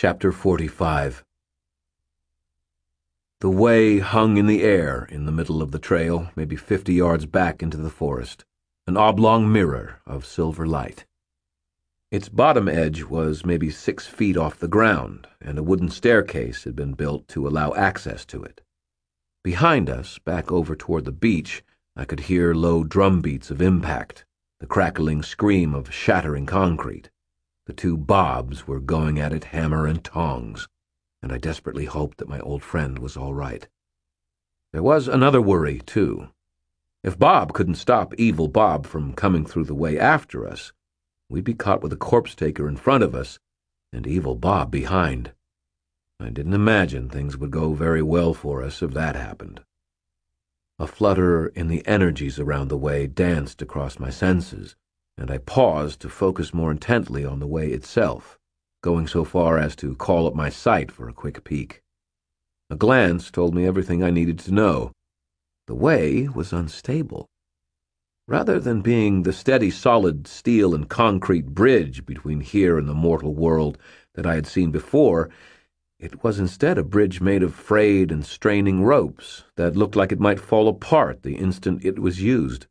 Chapter 45. The way hung in the air in the middle of the trail, maybe 50 yards back into the forest, an oblong mirror of silver light. Its bottom edge was maybe 6 feet off the ground, and a wooden staircase had been built to allow access to it. Behind us, back over toward the beach, I could hear low drum beats of impact, the crackling scream of shattering concrete. The two Bobs were going at it hammer and tongs, and I desperately hoped that my old friend was all right. There was another worry, too. If Bob couldn't stop Evil Bob from coming through the way after us, we'd be caught with a corpse taker in front of us and Evil Bob behind. I didn't imagine things would go very well for us if that happened. A flutter in the energies around the way danced across my senses, and I paused to focus more intently on the way itself, going so far as to call up my sight for a quick peek. A glance told me everything I needed to know. The way was unstable. Rather than being the steady solid steel and concrete bridge between here and the mortal world that I had seen before, it was instead a bridge made of frayed and straining ropes that looked like it might fall apart the instant it was used.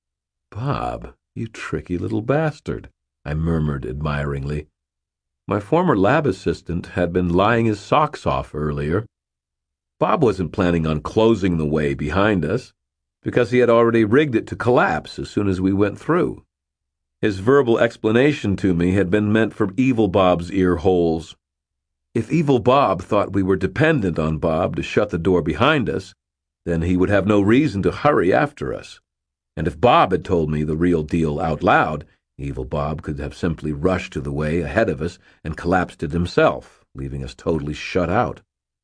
"Bob, you tricky little bastard," I murmured admiringly. My former lab assistant had been lying his socks off earlier. Bob wasn't planning on closing the way behind us, because he had already rigged it to collapse as soon as we went through. His verbal explanation to me had been meant for Evil Bob's ear holes. If Evil Bob thought we were dependent on Bob to shut the door behind us, then he would have no reason to hurry after us. And if Bob had told me the real deal out loud, Evil Bob could have simply rushed to the way ahead of us and collapsed it himself, leaving us totally shut out.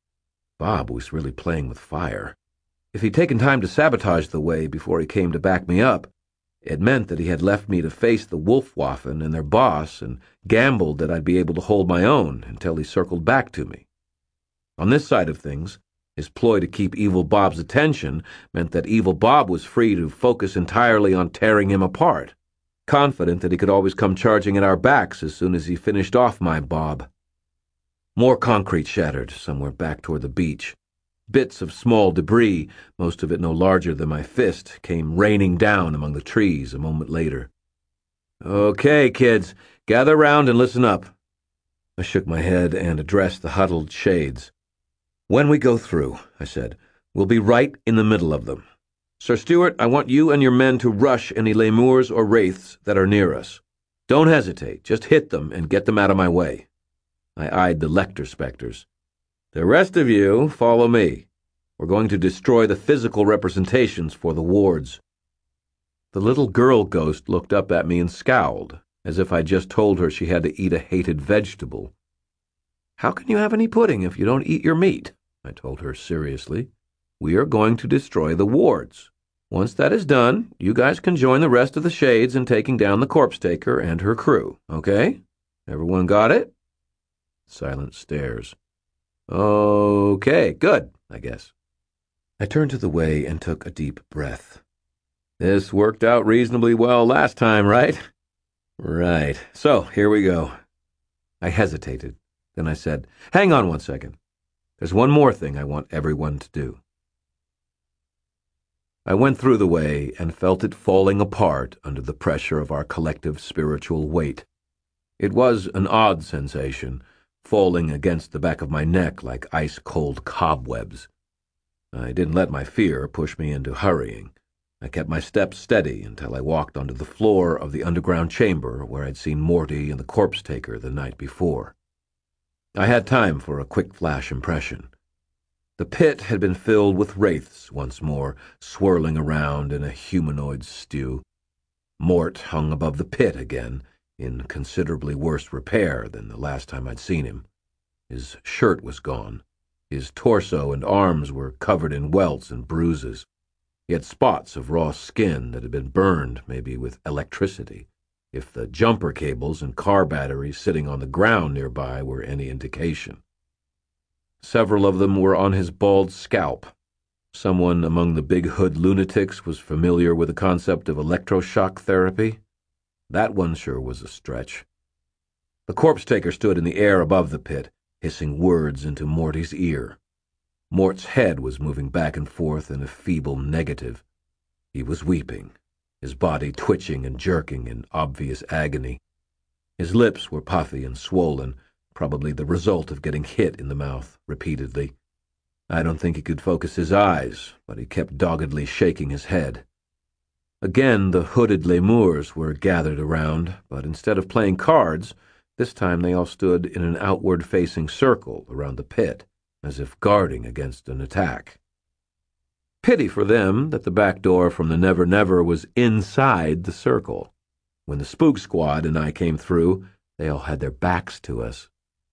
Bob was really playing with fire. If he'd taken time to sabotage the way before he came to back me up, it meant that he had left me to face the Wolfwaffen and their boss and gambled that I'd be able to hold my own until he circled back to me. On this side of things, his ploy to keep Evil Bob's attention meant that Evil Bob was free to focus entirely on tearing him apart, confident that he could always come charging at our backs as soon as he finished off my Bob. More concrete shattered somewhere back toward the beach. Bits of small debris, most of it no larger than my fist, came raining down among the trees a moment later. "Okay, kids, gather round and listen up." I shook my head and addressed the huddled shades. "When we go through," I said, "we'll be right in the middle of them. Sir Stuart, I want you and your men to rush any lemurs or wraiths that are near us. Don't hesitate, just hit them and get them out of my way." I eyed the Lecter specters. "The rest of you, follow me. We're going to destroy the physical representations for the wards." The little girl ghost looked up at me and scowled, as if I'd just told her she had to eat a hated vegetable. "How can you have any pudding if you don't eat your meat?" I told her seriously. "We are going to destroy the wards. Once that is done, you guys can join the rest of the shades in taking down the corpse taker and her crew, okay? Everyone got it?" Silent stares. "Okay, good, I guess." I turned to the way and took a deep breath. "This worked out reasonably well last time, right?" "Right. So, here we go." I hesitated. Then I said, "Hang on one second. There's one more thing I want everyone to do." I went through the way and felt it falling apart under the pressure of our collective spiritual weight. It was an odd sensation, falling against the back of my neck like ice-cold cobwebs. I didn't let my fear push me into hurrying. I kept my steps steady until I walked onto the floor of the underground chamber where I'd seen Morty and the corpse taker the night before. I had time for a quick flash impression. The pit had been filled with wraiths once more, swirling around in a humanoid stew. Mort hung above the pit again, in considerably worse repair than the last time I'd seen him. His shirt was gone. His torso and arms were covered in welts and bruises. He had spots of raw skin that had been burned, maybe with electricity, if the jumper cables and car batteries sitting on the ground nearby were any indication. Several of them were on his bald scalp. Someone among the big hood lunatics was familiar with the concept of electroshock therapy. That one sure was a stretch. The corpse taker stood in the air above the pit, hissing words into Morty's ear. Mort's head was moving back and forth in a feeble negative. He was weeping, his body twitching and jerking in obvious agony. His lips were puffy and swollen, probably the result of getting hit in the mouth repeatedly. I don't think he could focus his eyes, but he kept doggedly shaking his head. Again, the hooded lemurs were gathered around, but instead of playing cards, this time they all stood in an outward-facing circle around the pit, as if guarding against an attack. Pity for them that the back door from the Never Never was inside the circle. When the Spook Squad and I came through, they all had their backs to us.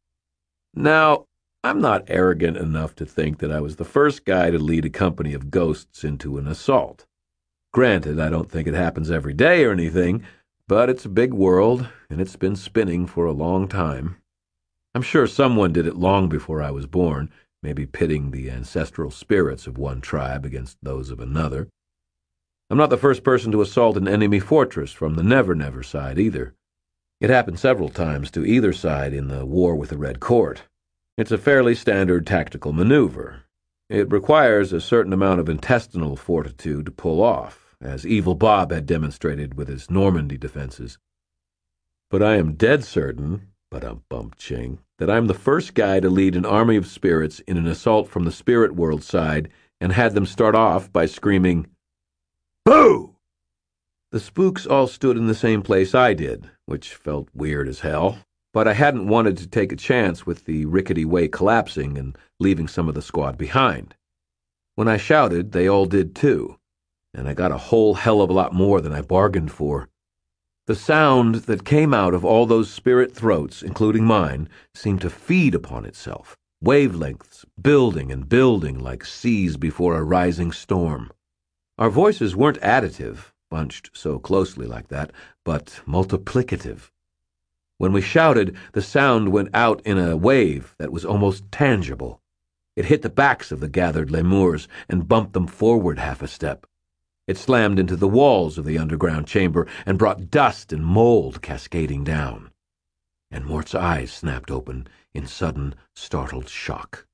Now, I'm not arrogant enough to think that I was the first guy to lead a company of ghosts into an assault. Granted, I don't think it happens every day or anything, but it's a big world, and it's been spinning for a long time. I'm sure someone did it long before I was born, maybe pitting the ancestral spirits of one tribe against those of another. I'm not the first person to assault an enemy fortress from the Never Never side either. It happened several times to either side in the War with the Red Court. It's a fairly standard tactical maneuver. It requires a certain amount of intestinal fortitude to pull off, as Evil Bob had demonstrated with his Normandy defenses. But I am dead certain, ching, that I'm the first guy to lead an army of spirits in an assault from the spirit world side and had them start off by screaming, "Boo!" The spooks all stood in the same place I did, which felt weird as hell, but I hadn't wanted to take a chance with the rickety way collapsing and leaving some of the squad behind. When I shouted, they all did too, and I got a whole hell of a lot more than I bargained for. The sound that came out of all those spirit throats, including mine, seemed to feed upon itself, wavelengths building and building like seas before a rising storm. Our voices weren't additive, bunched so closely like that, but multiplicative. When we shouted, the sound went out in a wave that was almost tangible. It hit the backs of the gathered lemurs and bumped them forward half a step. It slammed into the walls of the underground chamber and brought dust and mold cascading down. And Mort's eyes snapped open in sudden, startled shock.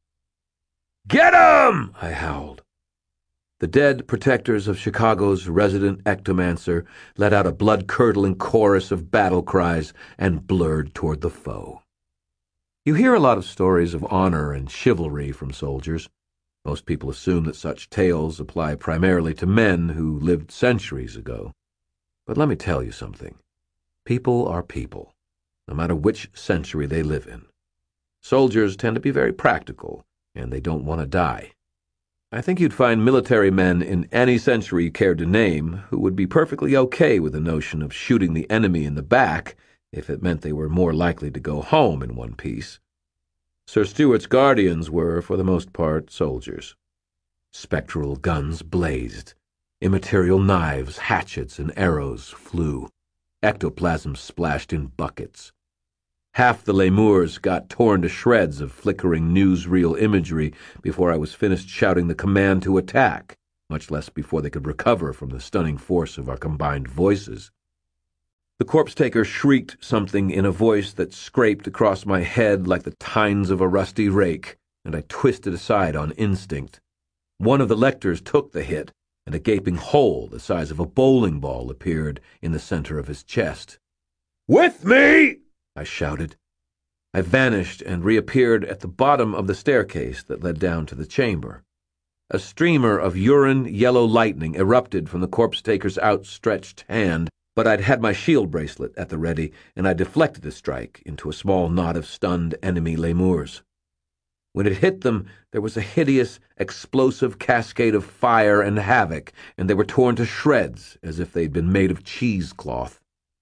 "Get 'em!" I howled. The dead protectors of Chicago's resident ectomancer let out a blood-curdling chorus of battle cries and blurred toward the foe. You hear a lot of stories of honor and chivalry from soldiers. Most people assume that such tales apply primarily to men who lived centuries ago. But let me tell you something. People are people, no matter which century they live in. Soldiers tend to be very practical, and they don't want to die. I think you'd find military men in any century you cared to name who would be perfectly okay with the notion of shooting the enemy in the back if it meant they were more likely to go home in one piece. Sir Stuart's guardians were, for the most part, soldiers. Spectral guns blazed. Immaterial knives, hatchets, and arrows flew. Ectoplasm splashed in buckets. Half the lemurs got torn to shreds of flickering newsreel imagery before I was finished shouting the command to attack, much less before they could recover from the stunning force of our combined voices. The corpse-taker shrieked something in a voice that scraped across my head like the tines of a rusty rake, and I twisted aside on instinct. One of the lectors took the hit, and a gaping hole the size of a bowling ball appeared in the center of his chest. "With me!" I shouted. I vanished and reappeared at the bottom of the staircase that led down to the chamber. A streamer of urine-yellow lightning erupted from the corpse-taker's outstretched hand, but I'd had my shield bracelet at the ready, and I deflected the strike into a small knot of stunned enemy lemurs. When it hit them, there was a hideous, explosive cascade of fire and havoc, and they were torn to shreds as if they'd been made of cheesecloth.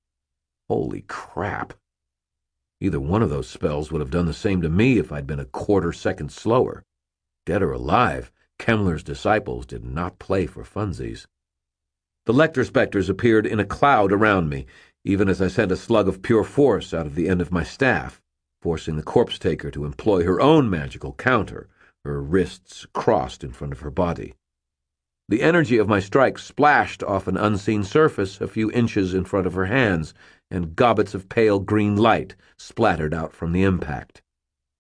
Holy crap! Either one of those spells would have done the same to me if I'd been a quarter second slower. Dead or alive, Kemmler's disciples did not play for funsies. The Lecter specters appeared in a cloud around me, even as I sent a slug of pure force out of the end of my staff, forcing the corpse-taker to employ her own magical counter, her wrists crossed in front of her body. The energy of my strike splashed off an unseen surface a few inches in front of her hands, and gobbets of pale green light splattered out from the impact.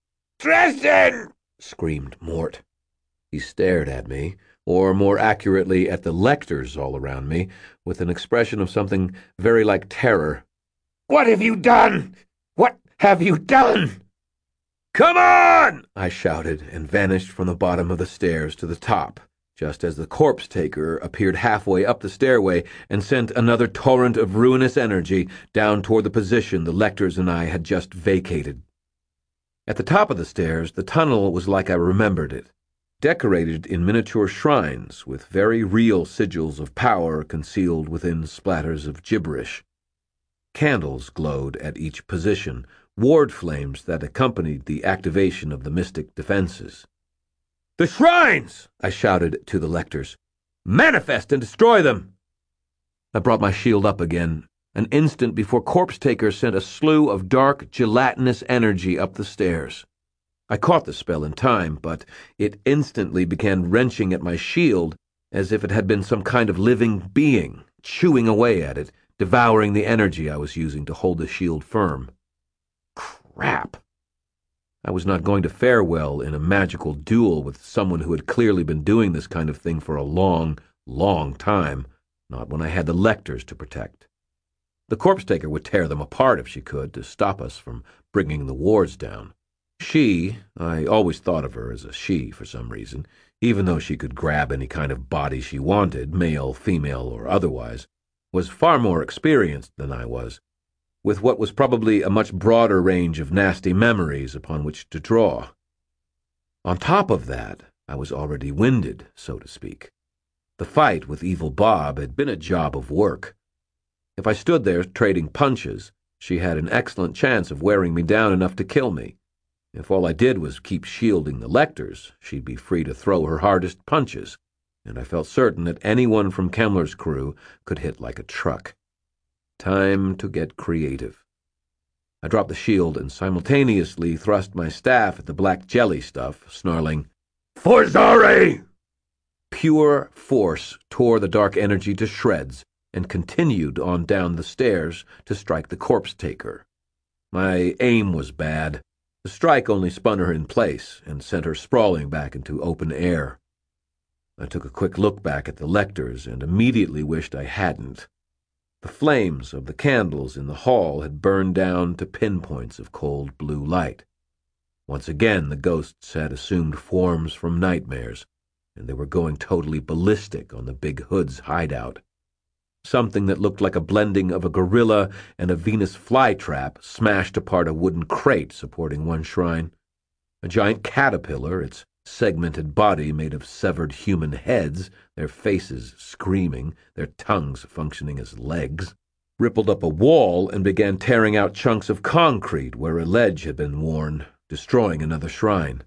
Dresden! Screamed Mort. He stared at me, or more accurately at the lectors all around me, with an expression of something very like terror. What have you done? What have you done? Come on! I shouted, and vanished from the bottom of the stairs to the top, just as the corpse taker appeared halfway up the stairway and sent another torrent of ruinous energy down toward the position the lectors and I had just vacated. At the top of the stairs, the tunnel was like I remembered it, decorated in miniature shrines with very real sigils of power concealed within splatters of gibberish. Candles glowed at each position, ward flames that accompanied the activation of the mystic defenses. "The shrines!" I shouted to the lectors. "Manifest and destroy them!" I brought my shield up again, an instant before Corpse Taker sent a slew of dark, gelatinous energy up the stairs. I caught the spell in time, but it instantly began wrenching at my shield as if it had been some kind of living being, chewing away at it, devouring the energy I was using to hold the shield firm. Crap! I was not going to fare well in a magical duel with someone who had clearly been doing this kind of thing for a long, long time, not when I had the lectors to protect. The Corpse Taker would tear them apart if she could, to stop us from bringing the wards down. I always thought of her as a she for some reason, even though she could grab any kind of body she wanted, male, female, or otherwise, was far more experienced than I was, with what was probably a much broader range of nasty memories upon which to draw. On top of that, I was already winded, so to speak. The fight with Evil Bob had been a job of work. If I stood there trading punches, she had an excellent chance of wearing me down enough to kill me. If all I did was keep shielding the lectors, she'd be free to throw her hardest punches, and I felt certain that anyone from Kemmler's crew could hit like a truck. Time to get creative. I dropped the shield and simultaneously thrust my staff at the black jelly stuff, snarling, "Forzare!" Pure force tore the dark energy to shreds and continued on down the stairs to strike the Corpse Taker. My aim was bad. The strike only spun her in place and sent her sprawling back into open air. I took a quick look back at the lectors and immediately wished I hadn't. The flames of the candles in the hall had burned down to pinpoints of cold blue light. Once again, the ghosts had assumed forms from nightmares, and they were going totally ballistic on the Big Hood's hideout. Something that looked like a blending of a gorilla and a Venus flytrap smashed apart a wooden crate supporting one shrine. A giant caterpillar, its segmented body made of severed human heads, their faces screaming, their tongues functioning as legs, rippled up a wall and began tearing out chunks of concrete where a ledge had been worn, destroying another shrine.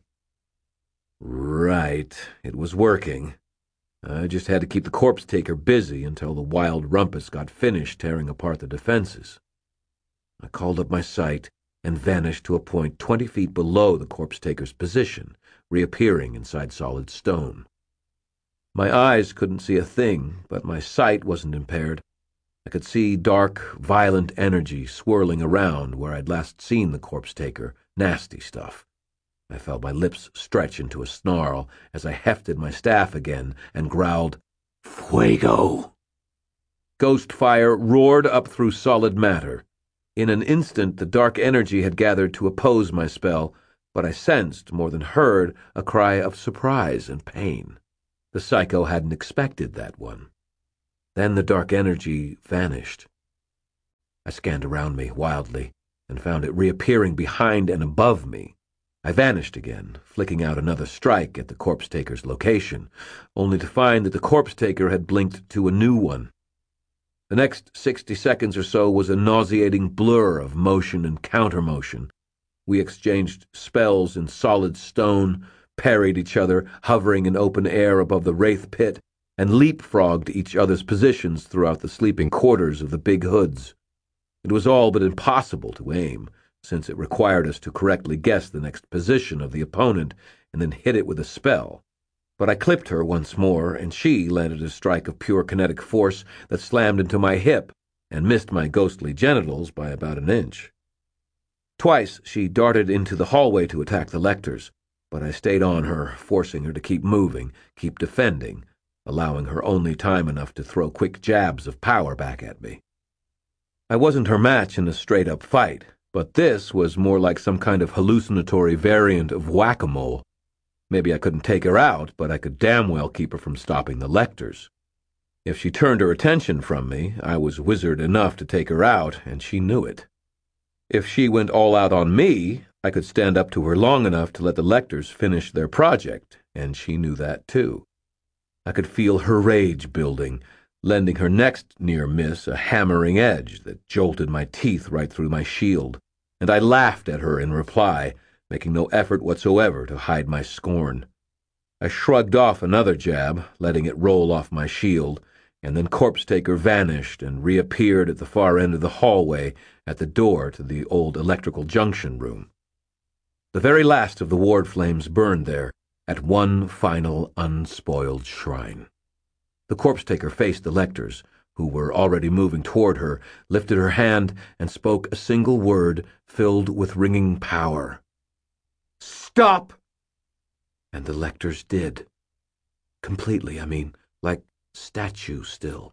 Right, it was working. I just had to keep the Corpse Taker busy until the wild rumpus got finished tearing apart the defenses. I called up my sight and vanished to a point 20 feet below the Corpse Taker's position, reappearing inside solid stone. My eyes couldn't see a thing, but my sight wasn't impaired. I could see dark, violent energy swirling around where I'd last seen the Corpse Taker, nasty stuff. I felt my lips stretch into a snarl as I hefted my staff again and growled, "Fuego!" Ghost fire roared up through solid matter. In an instant, the dark energy had gathered to oppose my spell, but I sensed, more than heard, a cry of surprise and pain. The psycho hadn't expected that one. Then the dark energy vanished. I scanned around me wildly and found it reappearing behind and above me. I vanished again, flicking out another strike at the Corpse Taker's location, only to find that the Corpse Taker had blinked to a new one. The next 60 seconds or so was a nauseating blur of motion and counter-motion. We exchanged spells in solid stone, parried each other, hovering in open air above the wraith pit, and leapfrogged each other's positions throughout the sleeping quarters of the Big Hoods. It was all but impossible to aim, since it required us to correctly guess the next position of the opponent and then hit it with a spell. But I clipped her once more, and she landed a strike of pure kinetic force that slammed into my hip and missed my ghostly genitals by about an inch. Twice she darted into the hallway to attack the lectors, but I stayed on her, forcing her to keep moving, keep defending, allowing her only time enough to throw quick jabs of power back at me. I wasn't her match in a straight-up fight, but this was more like some kind of hallucinatory variant of whack-a-mole. Maybe I couldn't take her out, but I could damn well keep her from stopping the lectors. If she turned her attention from me, I was wizard enough to take her out, and she knew it. If she went all out on me, I could stand up to her long enough to let the lectors finish their project, and she knew that too. I could feel her rage building, lending her next near miss a hammering edge that jolted my teeth right through my shield, and I laughed at her in reply, making no effort whatsoever to hide my scorn. I shrugged off another jab, letting it roll off my shield, and then Corpse Taker vanished and reappeared at the far end of the hallway at the door to the old electrical junction room. The very last of the ward flames burned there, at one final unspoiled shrine. The Corpse Taker faced the lectors, who were already moving toward her, lifted her hand, and spoke a single word filled with ringing power. "Stop!" And the lectors did. Completely, like statue still.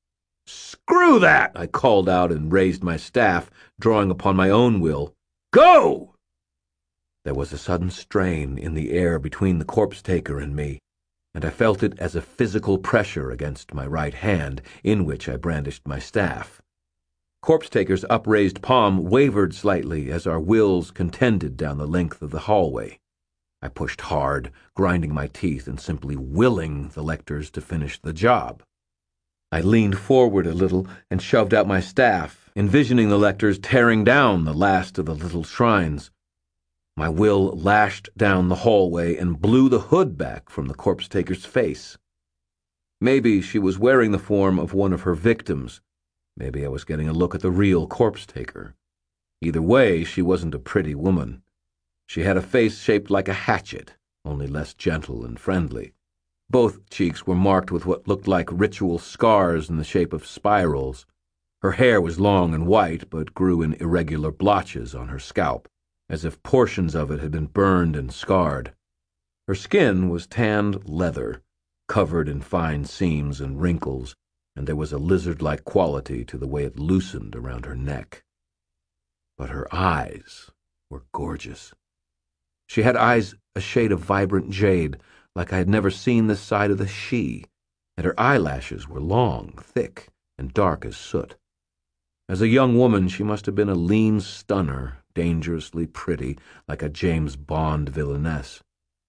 "Screw that!" I called out and raised my staff, drawing upon my own will. "Go!" There was a sudden strain in the air between the Corpse Taker and me, and I felt it as a physical pressure against my right hand, in which I brandished my staff. Corpse Taker's upraised palm wavered slightly as our wills contended down the length of the hallway. I pushed hard, grinding my teeth and simply willing the lectors to finish the job. I leaned forward a little and shoved out my staff, envisioning the lectors tearing down the last of the little shrines. My will lashed down the hallway and blew the hood back from the Corpse Taker's face. Maybe she was wearing the form of one of her victims. Maybe I was getting a look at the real Corpse Taker. Either way, she wasn't a pretty woman. She had a face shaped like a hatchet, only less gentle and friendly. Both cheeks were marked with what looked like ritual scars in the shape of spirals. Her hair was long and white, but grew in irregular blotches on her scalp, as if portions of it had been burned and scarred. Her skin was tanned leather, covered in fine seams and wrinkles, and there was a lizard-like quality to the way it loosened around her neck. But her eyes were gorgeous. She had eyes a shade of vibrant jade, like I had never seen this side of the she, and her eyelashes were long, thick, and dark as soot. As a young woman, she must have been a lean stunner, dangerously pretty, like a James Bond villainess.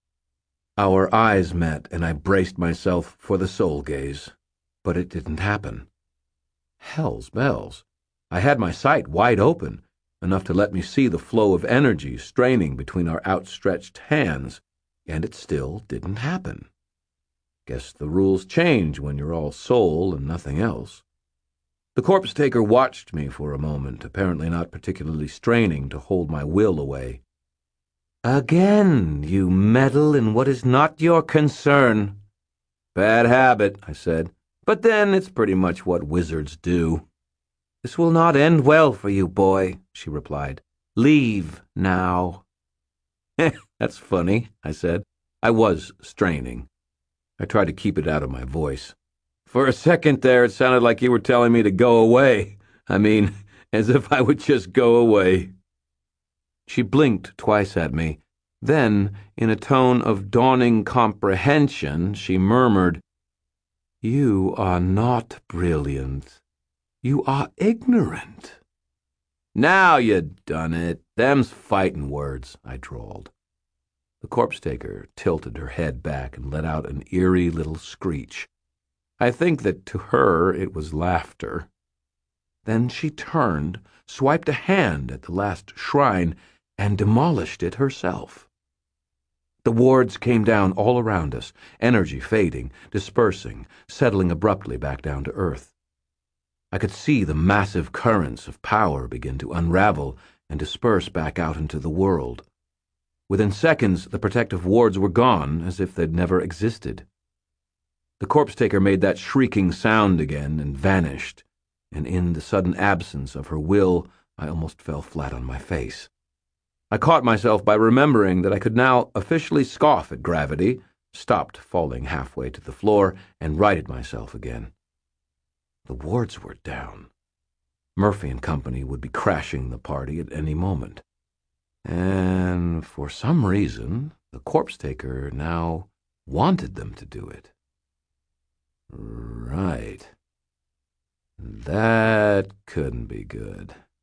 Our eyes met, and I braced myself for the soul gaze, but it didn't happen. Hell's bells. I had my sight wide open, enough to let me see the flow of energy straining between our outstretched hands, and it still didn't happen. Guess the rules change when you're all soul and nothing else. The Corpse Taker watched me for a moment, apparently not particularly straining to hold my will away. "Again, you meddle in what is not your concern." "Bad habit," I said, "but then it's pretty much what wizards do." "This will not end well for you, boy," she replied. "Leave now." "That's funny," I said. I was straining. I tried to keep it out of my voice. "For a second there, it sounded like you were telling me to go away. As if I would just go away." She blinked twice at me. Then, in a tone of dawning comprehension, she murmured, "You are not brilliant. You are ignorant." "Now you done it. Them's fightin' words," I drawled. The Corpse Taker tilted her head back and let out an eerie little screech. I think that to her it was laughter. Then she turned, swiped a hand at the last shrine, and demolished it herself. The wards came down all around us, energy fading, dispersing, settling abruptly back down to earth. I could see the massive currents of power begin to unravel and disperse back out into the world. Within seconds, the protective wards were gone, as if they'd never existed. The Corpse Taker made that shrieking sound again and vanished, and in the sudden absence of her will, I almost fell flat on my face. I caught myself by remembering that I could now officially scoff at gravity, stopped falling halfway to the floor, and righted myself again. The wards were down. Murphy and company would be crashing the party at any moment. And for some reason, the corpse taker now wanted them to do it. Right. That couldn't be good.